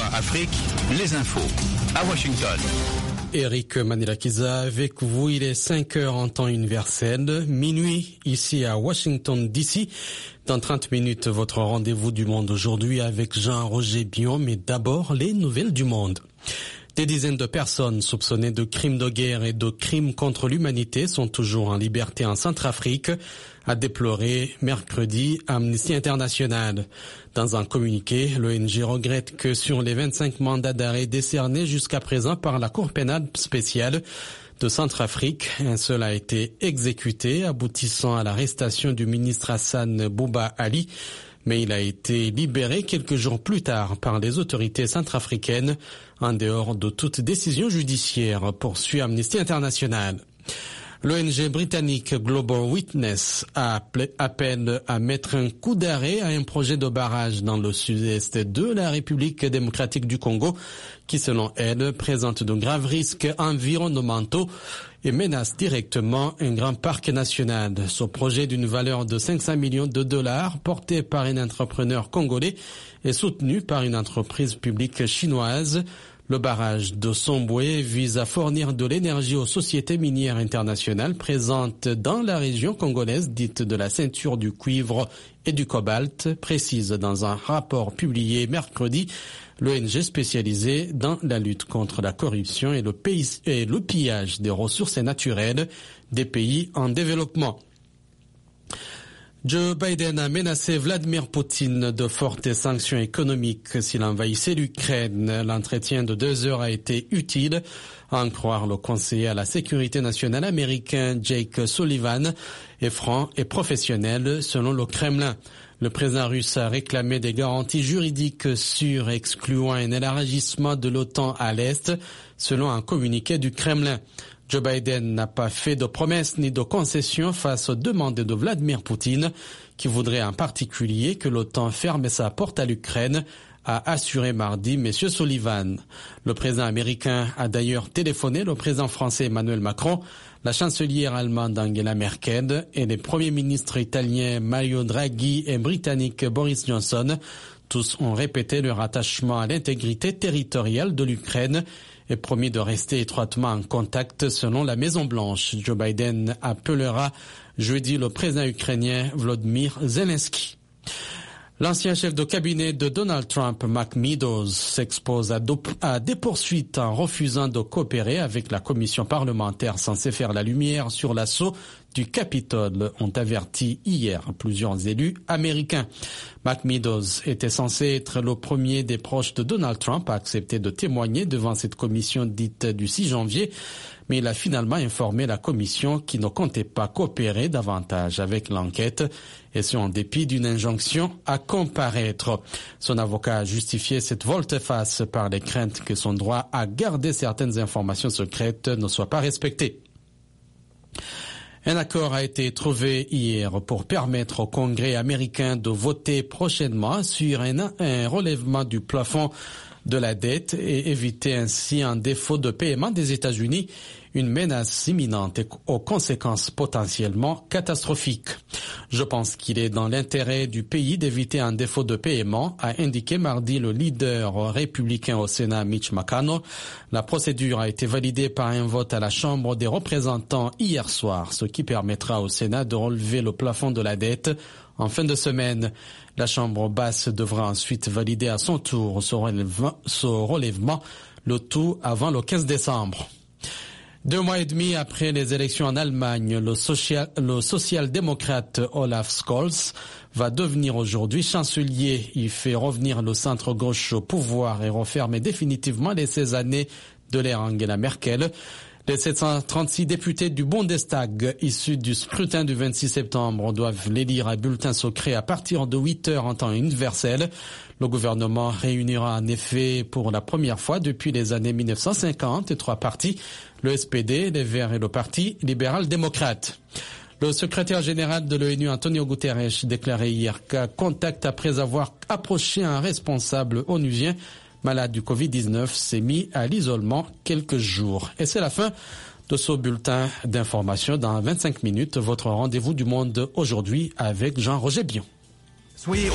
Afrique, les infos à Washington. Eric Manilakiza avec vous, il est 5 heures en temps universel, minuit ici à Washington DC. Dans 30 minutes, votre rendez-vous du monde aujourd'hui avec Jean-Roger Bion, mais d'abord les nouvelles du monde. Des dizaines de personnes soupçonnées de crimes de guerre et de crimes contre l'humanité sont toujours en liberté en Centrafrique, a déploré mercredi Amnesty International. Dans un communiqué, l'ONG regrette que sur les 25 mandats d'arrêt décernés jusqu'à présent par la Cour pénale spéciale de Centrafrique, un seul a été exécuté, aboutissant à l'arrestation du ministre Hassan Bouba Ali, mais il a été libéré quelques jours plus tard par les autorités centrafricaines en dehors de toute décision judiciaire, poursuit Amnesty International. L'ONG britannique Global Witness appelle à mettre un coup d'arrêt à un projet de barrage dans le sud-est de la République démocratique du Congo qui, selon elle, présente de graves risques environnementaux et menace directement un grand parc national. Ce projet d'une valeur de 500 millions de dollars, porté par un entrepreneur congolais, est soutenu par une entreprise publique chinoise. Le barrage de Somboué vise à fournir de l'énergie aux sociétés minières internationales présentes dans la région congolaise dite de la ceinture du cuivre et du cobalt, précise dans un rapport publié mercredi l'ONG spécialisée dans la lutte contre la corruption et le pillage des ressources naturelles des pays en développement. Joe Biden a menacé Vladimir Poutine de fortes sanctions économiques s'il envahissait l'Ukraine. L'entretien de 2 heures a été utile, à en croire le conseiller à la sécurité nationale américain Jake Sullivan, est franc et professionnel selon le Kremlin. Le président russe a réclamé des garanties juridiques sûres excluant un élargissement de l'OTAN à l'Est, selon un communiqué du Kremlin. Joe Biden n'a pas fait de promesses ni de concessions face aux demandes de Vladimir Poutine, qui voudrait en particulier que l'OTAN ferme sa porte à l'Ukraine, a assuré mardi M. Sullivan. Le président américain a d'ailleurs téléphoné le président français Emmanuel Macron, la chancelière allemande Angela Merkel et les premiers ministres italiens Mario Draghi et britannique Boris Johnson. Tous ont répété leur attachement à l'intégrité territoriale de l'Ukraine et promis de rester étroitement en contact selon la Maison-Blanche. Joe Biden appellera jeudi le président ukrainien Volodymyr Zelensky. L'ancien chef de cabinet de Donald Trump, Mark Meadows, s'expose à des poursuites en refusant de coopérer avec la commission parlementaire censée faire la lumière sur l'assaut du Capitole, ont averti hier plusieurs élus américains. Mark Meadows était censé être le premier des proches de Donald Trump à accepter de témoigner devant cette commission dite du 6 janvier, mais il a finalement informé la commission qui ne comptait pas coopérer davantage avec l'enquête, et ce en dépit d'une injonction à comparaître. Son avocat a justifié cette volte-face par les craintes que son droit à garder certaines informations secrètes ne soit pas respecté. Un accord a été trouvé hier pour permettre au Congrès américain de voter prochainement sur un relèvement du plafond de la dette et éviter ainsi un défaut de paiement des États-Unis, une menace imminente et aux conséquences potentiellement catastrophiques. Je pense qu'il est dans l'intérêt du pays d'éviter un défaut de paiement, a indiqué mardi le leader républicain au Sénat Mitch McConnell. La procédure a été validée par un vote à la Chambre des représentants hier soir, ce qui permettra au Sénat de relever le plafond de la dette en fin de semaine. La Chambre basse devra ensuite valider à son tour ce relèvement, le tout avant le 15 décembre. 2 mois et demi après les élections en Allemagne, le social-démocrate Olaf Scholz va devenir aujourd'hui chancelier. Il fait revenir le centre-gauche au pouvoir et refermer définitivement les 16 années de l'ère Angela Merkel. Les 736 députés du Bundestag issus du scrutin du 26 septembre doivent l'élire à bulletin secret à partir de 8 heures en temps universel. Le gouvernement réunira en effet pour la première fois depuis les années 1950 3 partis, le SPD, les Verts et le Parti libéral-démocrate. Le secrétaire général de l'ONU, Antonio Guterres, déclarait hier qu'à contact après avoir approché un responsable onusien malade du Covid-19 s'est mis à l'isolement quelques jours. Et c'est la fin de ce bulletin d'information. Dans 25 minutes, votre rendez-vous du monde aujourd'hui avec Jean-Roger Bion. Soyez